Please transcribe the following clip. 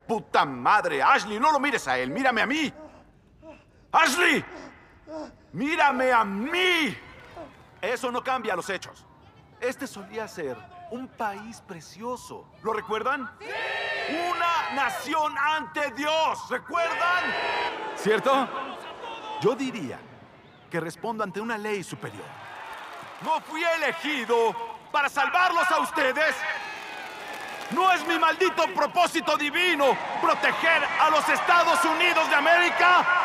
puta madre! Ashley, no lo mires a él, mírame a mí. ¡Ashley! ¡Mírame a mí! Eso no cambia los hechos. Este solía ser un país precioso. ¿Lo recuerdan? ¡Sí! ¡Una nación ante Dios! ¿Recuerdan? ¿Cierto? Yo diría que respondo ante una ley superior. No fui elegido para salvarlos a ustedes. ¿No es mi maldito propósito divino proteger a los Estados Unidos de América?